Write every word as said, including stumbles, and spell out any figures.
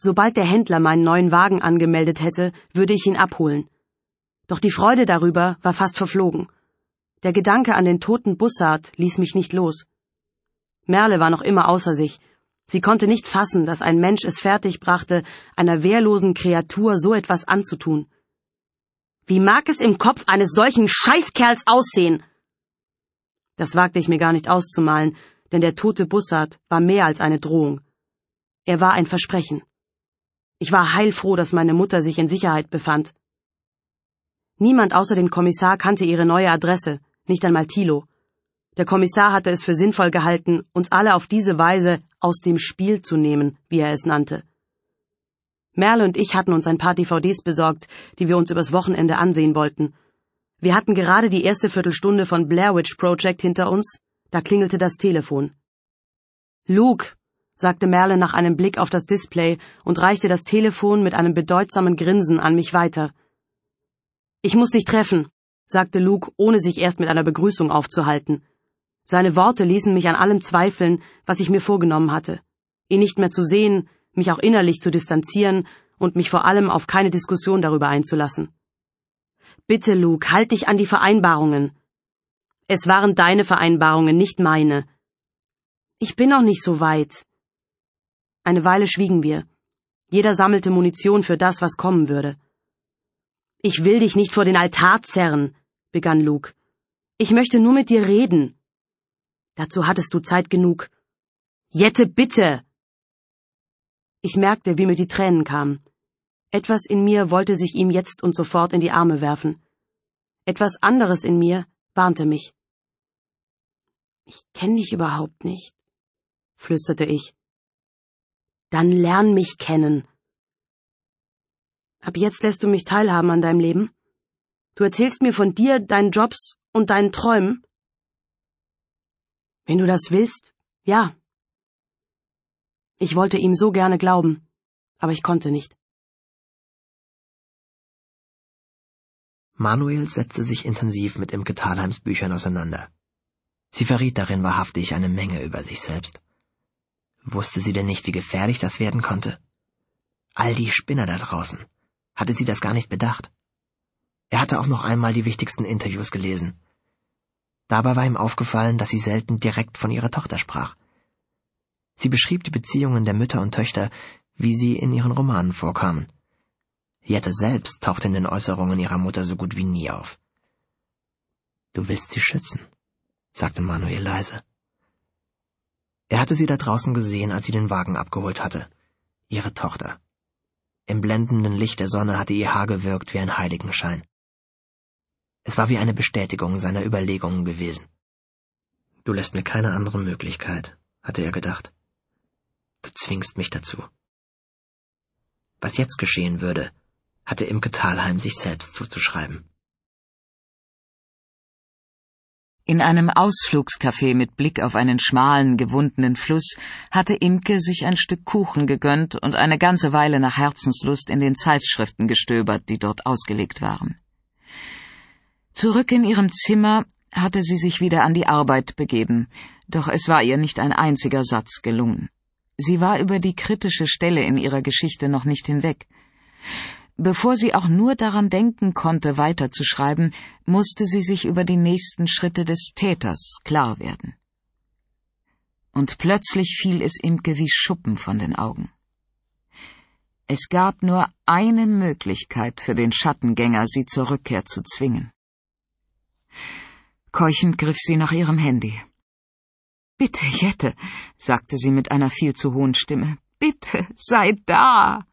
Sobald der Händler meinen neuen Wagen angemeldet hätte, würde ich ihn abholen. Doch die Freude darüber war fast verflogen. Der Gedanke an den toten Bussard ließ mich nicht los. Merle war noch immer außer sich. Sie konnte nicht fassen, dass ein Mensch es fertigbrachte, einer wehrlosen Kreatur so etwas anzutun. Wie mag es im Kopf eines solchen Scheißkerls aussehen? Das wagte ich mir gar nicht auszumalen, denn der tote Bussard war mehr als eine Drohung. Er war ein Versprechen. Ich war heilfroh, dass meine Mutter sich in Sicherheit befand. Niemand außer dem Kommissar kannte ihre neue Adresse, nicht einmal Thilo. Der Kommissar hatte es für sinnvoll gehalten, uns alle auf diese Weise aus dem Spiel zu nehmen, wie er es nannte. Merle und ich hatten uns ein paar D V Ds besorgt, die wir uns übers Wochenende ansehen wollten. Wir hatten gerade die erste Viertelstunde von Blair Witch Project hinter uns, da klingelte das Telefon. »Luke«, sagte Merle nach einem Blick auf das Display und reichte das Telefon mit einem bedeutsamen Grinsen an mich weiter. »Ich muss dich treffen«, sagte Luke, ohne sich erst mit einer Begrüßung aufzuhalten. Seine Worte ließen mich an allem zweifeln, was ich mir vorgenommen hatte. Ihn nicht mehr zu sehen, mich auch innerlich zu distanzieren und mich vor allem auf keine Diskussion darüber einzulassen. »Bitte, Luke, halt dich an die Vereinbarungen.« »Es waren deine Vereinbarungen, nicht meine.« »Ich bin noch nicht so weit.« Eine Weile schwiegen wir. Jeder sammelte Munition für das, was kommen würde. »Ich will dich nicht vor den Altar zerren«, begann Luke. »Ich möchte nur mit dir reden.« »Dazu hattest du Zeit genug.« »Jette, bitte!« Ich merkte, wie mir die Tränen kamen. Etwas in mir wollte sich ihm jetzt und sofort in die Arme werfen. Etwas anderes in mir warnte mich. »Ich kenn dich überhaupt nicht«, flüsterte ich. »Dann lern mich kennen.« »Ab jetzt lässt du mich teilhaben an deinem Leben? Du erzählst mir von dir, deinen Jobs und deinen Träumen?« »Wenn du das willst, ja.« Ich wollte ihm so gerne glauben, aber ich konnte nicht. Manuel setzte sich intensiv mit Imke Thalheims Büchern auseinander. Sie verriet darin wahrhaftig eine Menge über sich selbst. Wusste sie denn nicht, wie gefährlich das werden konnte? All die Spinner da draußen. Hatte sie das gar nicht bedacht? Er hatte auch noch einmal die wichtigsten Interviews gelesen. Dabei war ihm aufgefallen, dass sie selten direkt von ihrer Tochter sprach. Sie beschrieb die Beziehungen der Mütter und Töchter, wie sie in ihren Romanen vorkamen. Jette selbst tauchte in den Äußerungen ihrer Mutter so gut wie nie auf. »Du willst sie schützen«, sagte Manuel leise. Er hatte sie da draußen gesehen, als sie den Wagen abgeholt hatte. Ihre Tochter. Im blendenden Licht der Sonne hatte ihr Haar gewirkt wie ein Heiligenschein. Es war wie eine Bestätigung seiner Überlegungen gewesen. »Du lässt mir keine andere Möglichkeit«, hatte er gedacht. »Du zwingst mich dazu.« Was jetzt geschehen würde, hatte Imke Thalheim sich selbst zuzuschreiben. In einem Ausflugscafé mit Blick auf einen schmalen, gewundenen Fluss hatte Imke sich ein Stück Kuchen gegönnt und eine ganze Weile nach Herzenslust in den Zeitschriften gestöbert, die dort ausgelegt waren. Zurück in ihrem Zimmer hatte sie sich wieder an die Arbeit begeben, doch es war ihr nicht ein einziger Satz gelungen. Sie war über die kritische Stelle in ihrer Geschichte noch nicht hinweg. Bevor sie auch nur daran denken konnte, weiterzuschreiben, musste sie sich über die nächsten Schritte des Täters klar werden. Und plötzlich fiel es Imke wie Schuppen von den Augen. Es gab nur eine Möglichkeit für den Schattengänger, sie zur Rückkehr zu zwingen. Keuchend griff sie nach ihrem Handy. »Bitte, Jette«, sagte sie mit einer viel zu hohen Stimme, »bitte, sei da!«